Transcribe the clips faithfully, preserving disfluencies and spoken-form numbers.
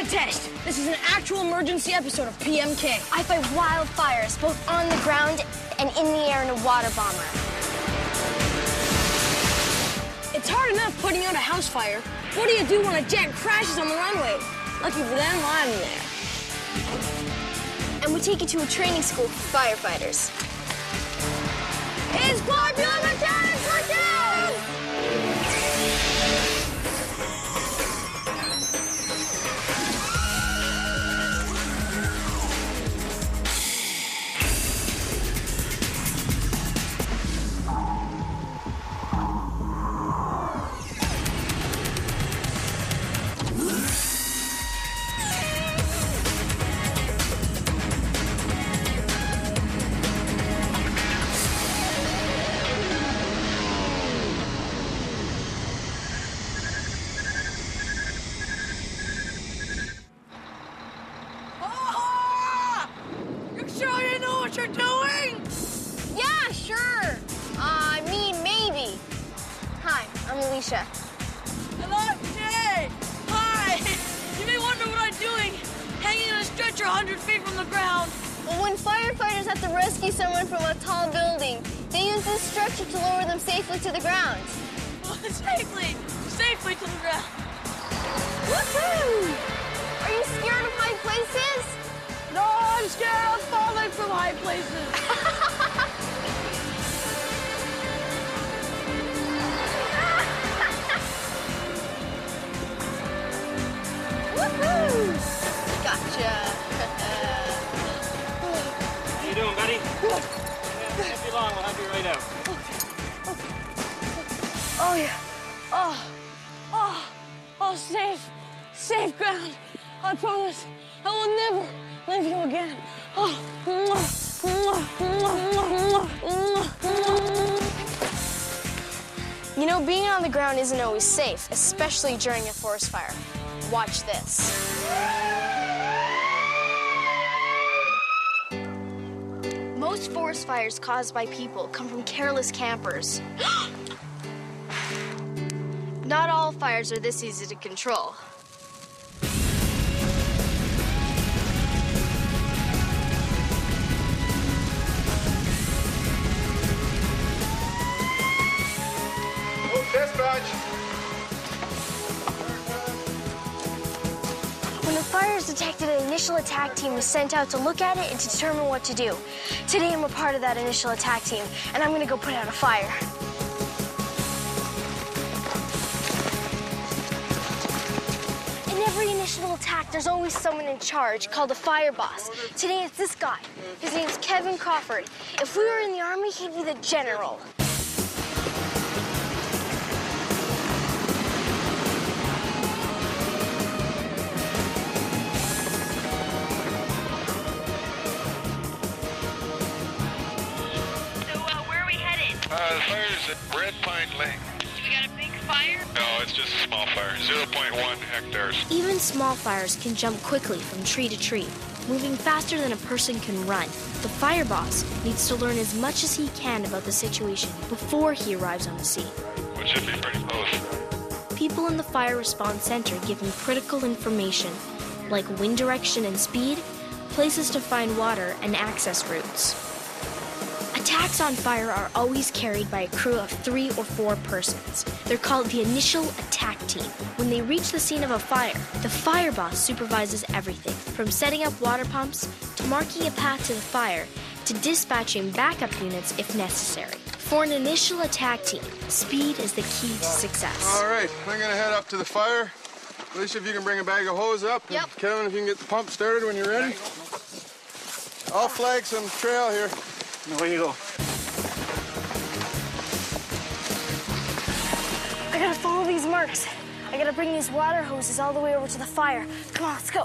test. This is an actual emergency episode of P M K. I fight wildfires, both on the ground and in the air in a water bomber. It's hard enough putting out a house fire. What do you do when a jet crashes on the runway? Lucky for them, I'm there. And we take you to a training school for firefighters. It's Popular Mechanics for Kids! You're doing? Yeah, sure. Uh, I mean, maybe. Hi, I'm Alicia. Hello, Jay. Hi. You may wonder what I'm doing, hanging in a stretcher one hundred feet from the ground. Well, when firefighters have to rescue someone from a tall building, they use this stretcher to lower them safely to the ground. Safely, safely to the ground. Woohoo! Are you scared of high places? No, I'm scared of falling from high places. Woohoo! Gotcha. How you doing, buddy? Yeah, won't be long. We'll have you right out. Oh, yeah. Oh, oh, oh, safe, safe ground. I promise I will never leave you again. Oh, mwah, mwah, mwah, mwah, mwah, mwah. You know, being on the ground isn't always safe, especially during a forest fire. Watch this. Most forest fires caused by people come from careless campers. Not all fires are this easy to control. Dispatch. When a fire is detected, an initial attack team is sent out to look at it and to determine what to do. Today, I'm a part of that initial attack team, and I'm gonna go put out a fire. In every initial attack, there's always someone in charge called a fire boss. Today, it's this guy. His name's Kevin Crawford. If we were in the Army, he'd be the general. Uh, the fire's at Red Pine Lake. We got a big fire? No, it's just a small fire, zero point one hectares. Even small fires can jump quickly from tree to tree, moving faster than a person can run. The fire boss needs to learn as much as he can about the situation before he arrives on the scene. Which should be pretty close. People in the fire response center give him critical information, like wind direction and speed, places to find water, and access routes. Attacks on fire are always carried by a crew of three or four persons. They're called the initial attack team. When they reach the scene of a fire, the fire boss supervises everything, from setting up water pumps to marking a path to the fire to dispatching backup units if necessary. For an initial attack team, speed is the key to success. All right, I'm gonna head up to the fire. Alicia, if you can bring a bag of hose up. Yep. And Kevin, if you can get the pump started when you're ready. I'll flag some trail here. Away you go. I gotta follow these marks. I gotta bring these water hoses all the way over to the fire. Come on, let's go.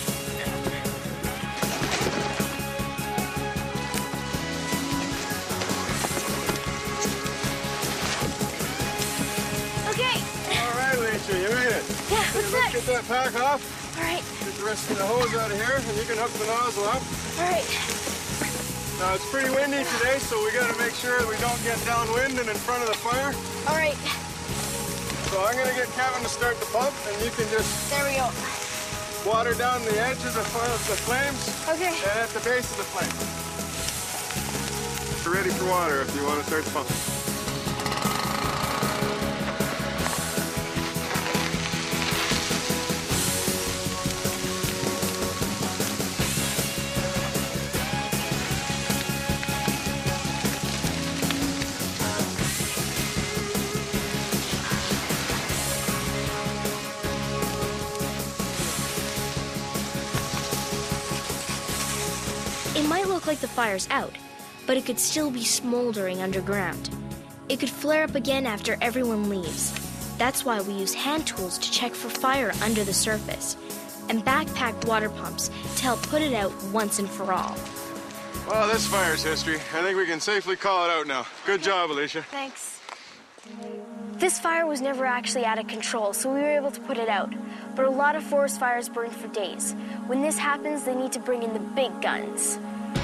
Okay. All right, Alicia, you made it. Yeah, what's Let's next? get that pack off. All right, Get the rest of the hose out of here, and you can hook the nozzle up. all right. Now, it's pretty windy today, so we gotta make sure we don't get downwind and in front of the fire. All right, So I'm gonna get Kevin to start the pump, and you can just there we go. water down the edges of the flames. Okay. And at the base of the flame. You're ready for water if you want to start pumping. It might look like the fire's out, but it could still be smoldering underground. It could flare up again after everyone leaves. That's why we use hand tools to check for fire under the surface, and backpacked water pumps to help put it out once and for all. Well, this fire's history. I think we can safely call it out now. Good job, Alicia. Thanks. This fire was never actually out of control, so we were able to put it out. But a lot of forest fires burn for days. When this happens, they need to bring in the big guns.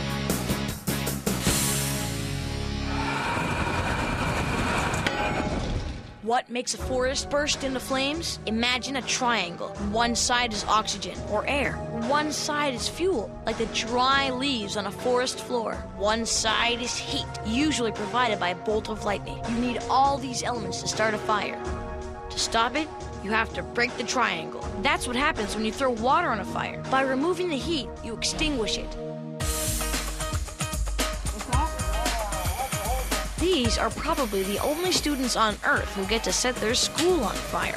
What makes a forest burst into flames? Imagine a triangle. One side is oxygen, or air. One side is fuel, like the dry leaves on a forest floor. One side is heat, usually provided by a bolt of lightning. You need all these elements to start a fire. To stop it, you have to break the triangle. That's what happens when you throw water on a fire. By removing the heat, you extinguish it. These are probably the only students on Earth who get to set their school on fire.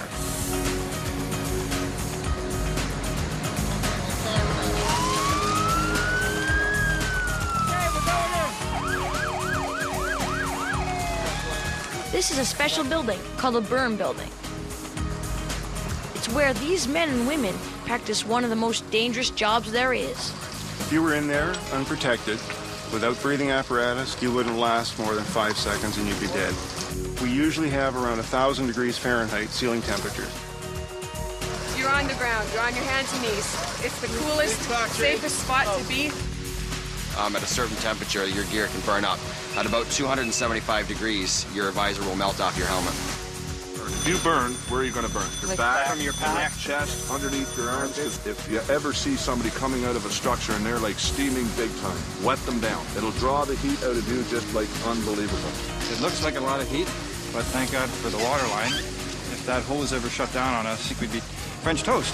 This is a special building called a burn building. It's where these men and women practice one of the most dangerous jobs there is. If you were in there unprotected, without breathing apparatus, you wouldn't last more than five seconds and you'd be dead. We usually have around one thousand degrees Fahrenheit ceiling temperatures. You're on the ground. You're on your hands and knees. It's the coolest, safest spot to be. Um, at a certain temperature, your gear can burn up. At about two hundred seventy-five degrees, your visor will melt off your helmet. If you burn, where are you going to burn? Your Like back, back. from your back, chest, underneath your arms. 'Cause if you ever see somebody coming out of a structure and they're like steaming big time, wet them down. It'll draw the heat out of you just like unbelievable. It looks like a lot of heat, but thank God for the water line. If that hose ever shut down on us, I think we'd be French toast.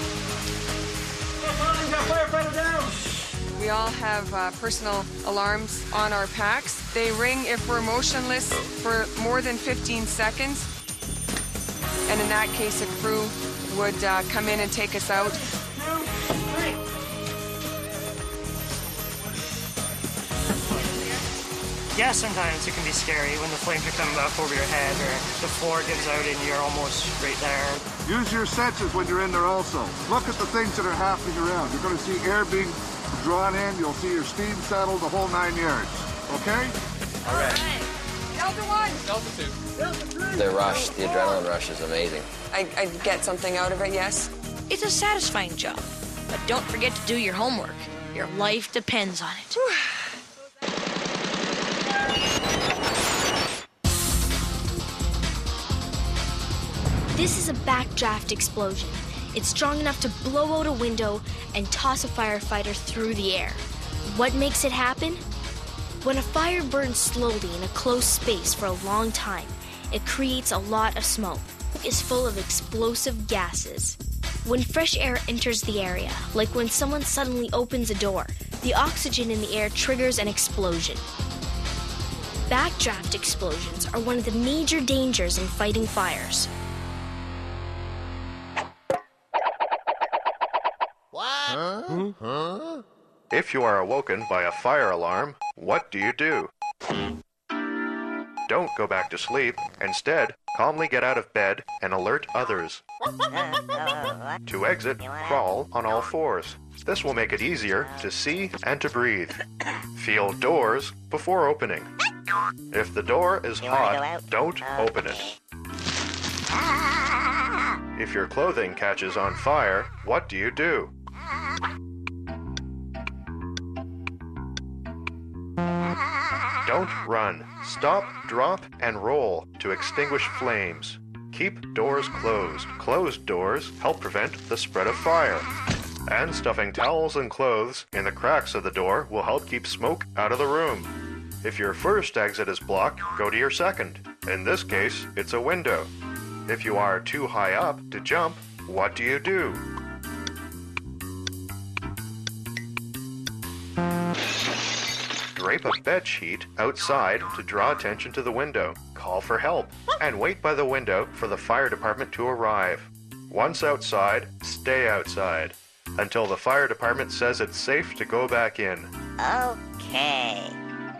We all have uh, personal alarms on our packs. They ring if we're motionless for more than fifteen seconds. And in that case, a crew would uh, come in and take us out. Yeah, sometimes it can be scary when the flames are coming up over your head or the floor gives out and you're almost right there. Use your senses when you're in there also. Look at the things that are happening around. You're going to see air being drawn in. You'll see your steam settle, the whole nine yards. Okay? All right. Delta one! Delta two. The rush, the adrenaline rush is amazing. I, I get something out of it, yes. It's a satisfying job, but don't forget to do your homework. Your life depends on it. This is a backdraft explosion. It's strong enough to blow out a window and toss a firefighter through the air. What makes it happen? When a fire burns slowly in a closed space for a long time, it creates a lot of smoke. It's full of explosive gases. When fresh air enters the area, like when someone suddenly opens a door, the oxygen in the air triggers an explosion. Backdraft explosions are one of the major dangers in fighting fires. Huh? Huh? If you are awoken by a fire alarm, what do you do? Don't go back to sleep. Instead, calmly get out of bed and alert others. To exit, crawl on all fours. This will make it easier to see and to breathe. Feel doors before opening. If the door is hot, don't open it. If your clothing catches on fire, what do you do? Don't run. Stop, drop, and roll to extinguish flames. Keep doors closed. Closed doors help prevent the spread of fire. And stuffing towels and clothes in the cracks of the door will help keep smoke out of the room. If your first exit is blocked, go to your second. In this case, it's a window. If you are too high up to jump, what do you do? Drape a bed sheet outside to draw attention to the window. Call for help and wait by the window for the fire department to arrive. Once outside, stay outside until the fire department says it's safe to go back in. Okay.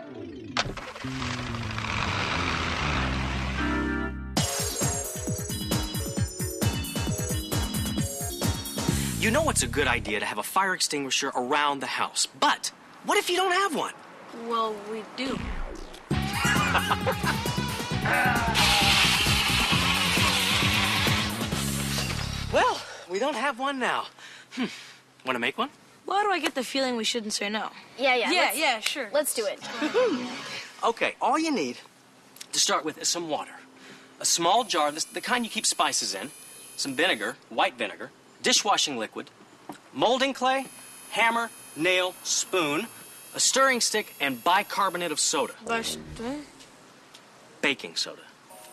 You know it's a good idea to have a fire extinguisher around the house, but what if you don't have one? Well, we do. Well, we don't have one now. Hmm. Want to make one? Why do I get the feeling we shouldn't say no? Yeah, yeah. Yeah, let's- yeah, sure. Let's do it. Okay, all you need to start with is some water. A small jar, this, the kind you keep spices in, some vinegar, white vinegar, dishwashing liquid, molding clay, hammer, nail, spoon, a stirring stick, and bicarbonate of soda. Baking soda.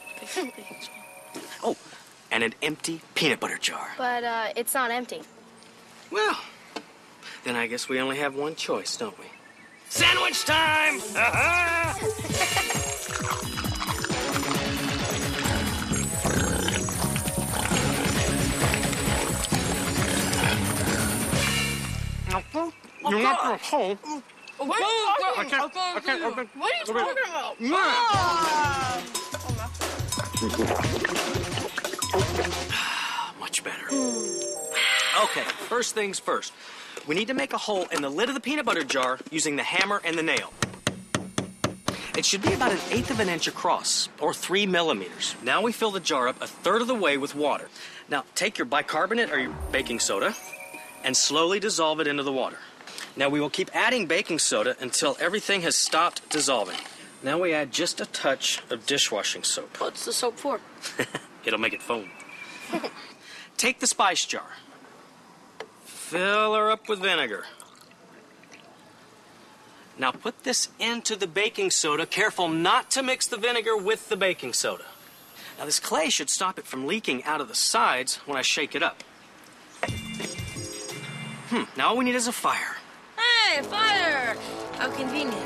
Oh, and an empty peanut butter jar. But uh, it's not empty. Well, then I guess we only have one choice, don't we? Sandwich time! You're not going home. What are you talking I can't- I can't open- What are you open- talking about? Ah. Much better. Okay, first things first. We need to make a hole in the lid of the peanut butter jar using the hammer and the nail. It should be about an eighth of an inch across, or three millimeters. Now we fill the jar up a third of the way with water. Now take your bicarbonate or your baking soda and slowly dissolve it into the water. Now we will keep adding baking soda until everything has stopped dissolving. Now we add just a touch of dishwashing soap. What's the soap for? It'll make it foam. Take the spice jar. Fill her up with vinegar. Now put this into the baking soda. Careful not to mix the vinegar with the baking soda. Now this clay should stop it from leaking out of the sides when I shake it up. Hmm, now all we need is a fire. Hey, fire! How convenient.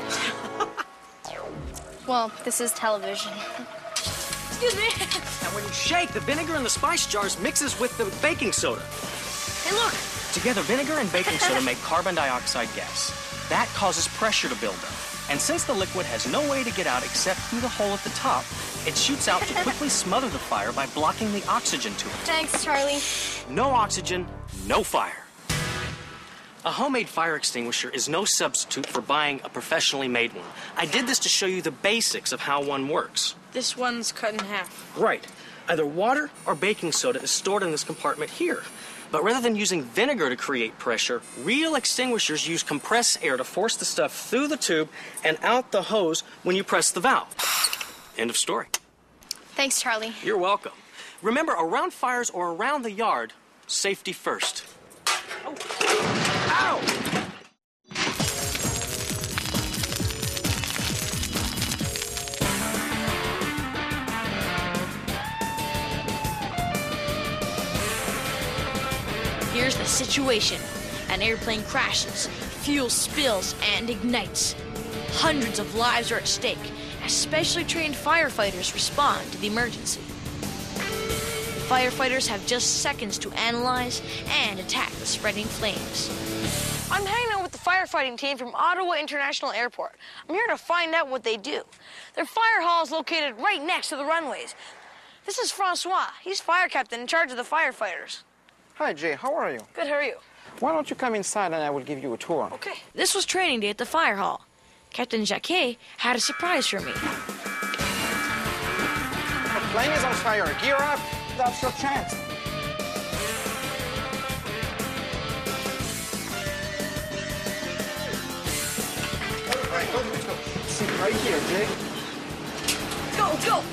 Well, this is television. Excuse me. Now when you shake, the vinegar in the spice jars mixes with the baking soda. Hey, look. Together, vinegar and baking soda make carbon dioxide gas. That causes pressure to build up. And since the liquid has no way to get out except through the hole at the top, it shoots out to quickly smother the fire by blocking the oxygen to it. Thanks, Charlie. No oxygen, no fire. A homemade fire extinguisher is no substitute for buying a professionally made one. I did this to show you the basics of how one works. This one's cut in half. Right. Either water or baking soda is stored in this compartment here. But rather than using vinegar to create pressure, real extinguishers use compressed air to force the stuff through the tube and out the hose when you press the valve. End of story. Thanks, Charlie. You're welcome. Remember, around fires or around the yard, safety first. Oh. Ow! Here's the situation. An airplane crashes, fuel spills, and ignites. Hundreds of lives are at stake as specially trained firefighters respond to the emergency. Firefighters have just seconds to analyze and attack the spreading flames. I'm hanging out with the firefighting team from Ottawa International Airport. I'm here to find out what they do. Their fire hall is located right next to the runways. This is Francois. He's fire captain in charge of the firefighters. Hi, Jay. How are you? Good, how are you? Why don't you come inside and I will give you a tour? Okay. This was training day at the fire hall. Captain Jacquet had a surprise for me. The plane is on fire. Gear up. That's your chance. All right, go, let's go. Sit right here, Jay. Go, go!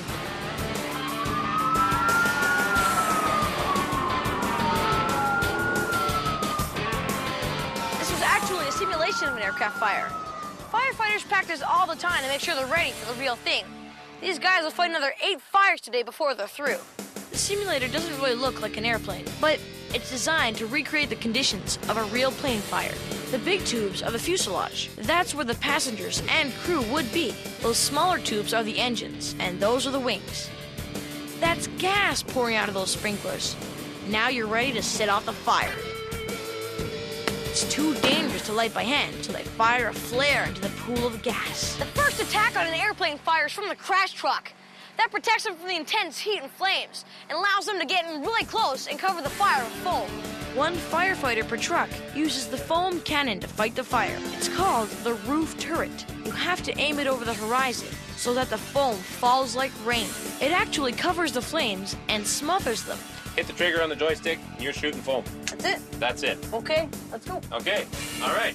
simulation of an aircraft fire. Firefighters practice all the time to make sure they're ready for the real thing. These guys will fight another eight fires today before they're through. The simulator doesn't really look like an airplane, but it's designed to recreate the conditions of a real plane fire. The big tubes are the fuselage. That's where the passengers and crew would be. Those smaller tubes are the engines, and those are the wings. That's gas pouring out of those sprinklers. Now you're ready to set off the fire. It's too dangerous to light by hand, so they fire a flare into the pool of gas. The first attack on an airplane fire is from the crash truck. That protects them from the intense heat and flames and allows them to get in really close and cover the fire with foam. One firefighter per truck uses the foam cannon to fight the fire. It's called the roof turret. You have to aim it over the horizon so that the foam falls like rain. It actually covers the flames and smothers them. Hit the trigger on the joystick, and you're shooting foam. That's it? That's it. Okay, let's go. Okay, all right.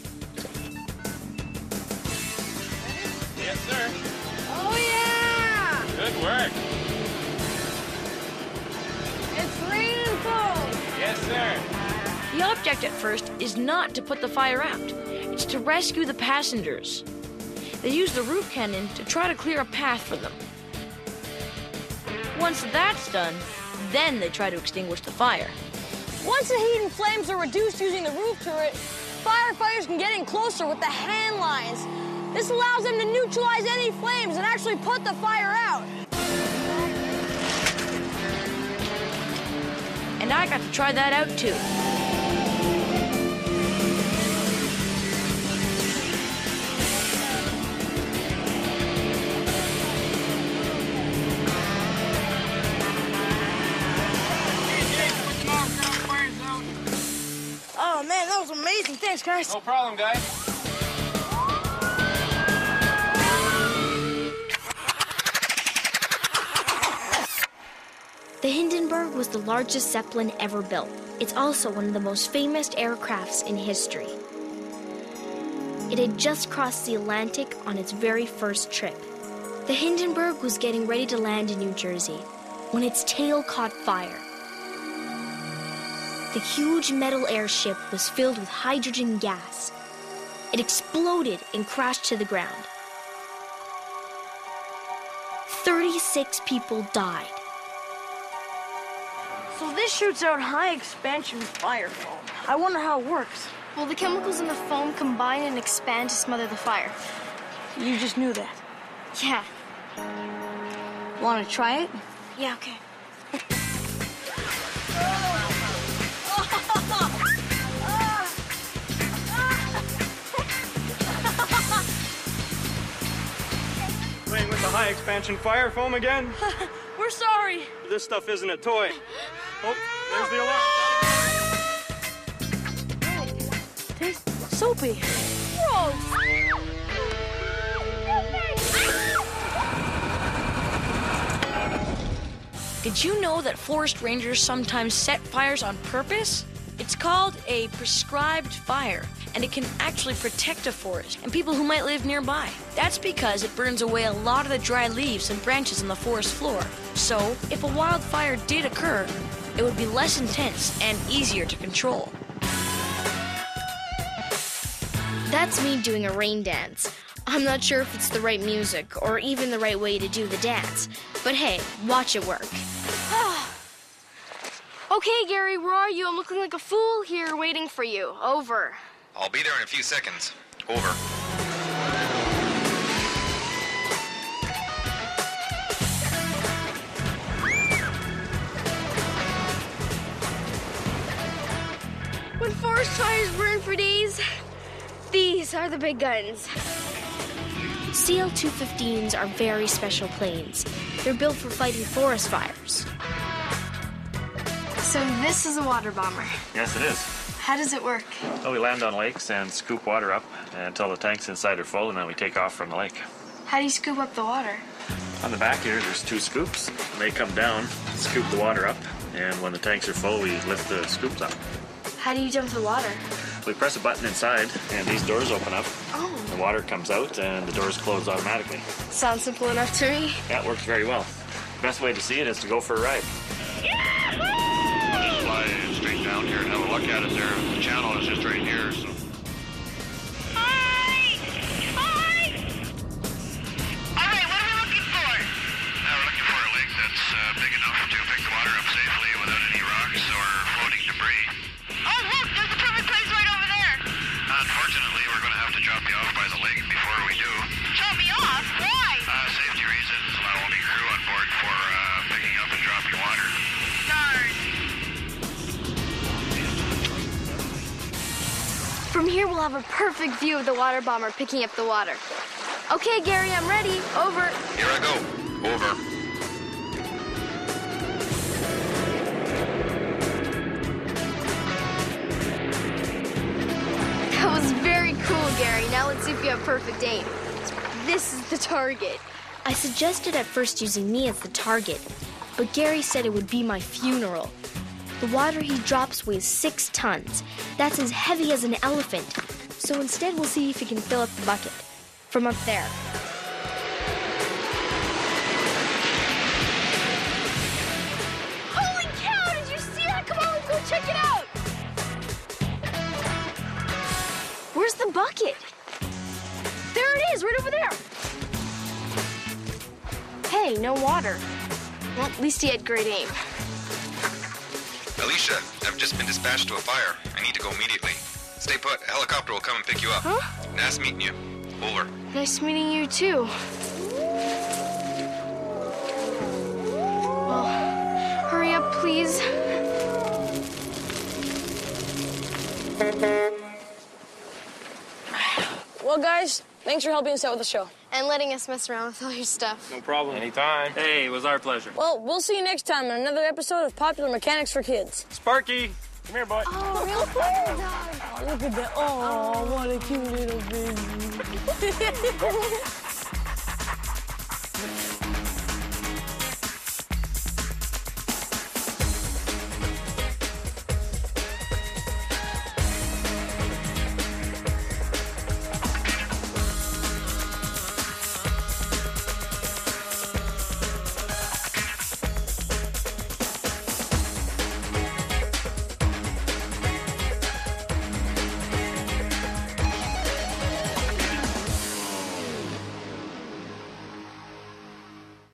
Yes, sir. Oh, yeah! Good work. It's raining foam. Yes, sir. The object at first is not to put the fire out. It's to rescue the passengers. They use the roof cannon to try to clear a path for them. Once that's done, then they try to extinguish the fire. Once the heat and flames are reduced using the roof turret, firefighters can get in closer with the hand lines. This allows them to neutralize any flames and actually put the fire out. And I got to try that out too. Oh man, that was amazing. Thanks, guys. No problem, guys. The Hindenburg was the largest Zeppelin ever built. It's also one of the most famous aircrafts in history. It had just crossed the Atlantic on its very first trip. The Hindenburg was getting ready to land in New Jersey when its tail caught fire. The huge metal airship was filled with hydrogen gas. It exploded and crashed to the ground. thirty-six people died. So this shoots out high expansion fire foam. I wonder how it works. Well, the chemicals in the foam combine and expand to smother the fire. You just knew that. Yeah. Want to try it? Yeah, okay. Playing with the high expansion fire foam again? We're sorry. This stuff isn't a toy. Oh, there's the alarm. Tastes soapy. Gross. Did you know that forest rangers sometimes set fires on purpose? It's called a prescribed fire, and it can actually protect a forest and people who might live nearby. That's because it burns away a lot of the dry leaves and branches on the forest floor. So, if a wildfire did occur, it would be less intense and easier to control. That's me doing a rain dance. I'm not sure if it's the right music or even the right way to do the dance. But hey, watch it work. Okay, Gary, where are you? I'm looking like a fool here waiting for you. Over. I'll be there in a few seconds. Over. When forest fires burn for days, these are the big guns. C L two fifteens are very special planes. They're built for fighting forest fires. So this is a water bomber. Yes, it is. How does it work? Well, we land on lakes and scoop water up until the tanks inside are full, and then we take off from the lake. How do you scoop up the water? On the back here, there's two scoops. They come down, scoop the water up, and when the tanks are full, we lift the scoops up. How do you dump the water? We press a button inside, and these doors open up. Oh. The water comes out, and the doors close automatically. Sounds simple enough to me. Yeah, it works very well. Best way to see it is to go for a ride. I'll just fly straight down here and have a look at it there. The channel is just right here, so. From here, we'll have a perfect view of the water bomber picking up the water. Okay, Gary, I'm ready. Over. Here I go. Over. That was very cool, Gary. Now let's see if you have perfect aim. This is the target. I suggested at first using me as the target, but Gary said it would be my funeral. The water he drops weighs six tons. That's as heavy as an elephant. So instead, we'll see if he can fill up the bucket from up there. Holy cow! Did you see that? Come on, let's go check it out. Where's the bucket? There it is, right over there. Hey, no water. Well, at least he had great aim. Alicia, I've just been dispatched to a fire. I need to go immediately. Stay put. A helicopter will come and pick you up. Huh? Nice meeting you. Over. Nice meeting you, too. Well, hurry up, please. Well, guys, thanks for helping us out with the show. And letting us mess around with all your stuff. No problem. Anytime. Hey, it was our pleasure. Well, we'll see you next time on another episode of Popular Mechanics for Kids. Sparky, come here, boy. Oh, real fire dog. Oh, look at that. Oh, what a cute little baby.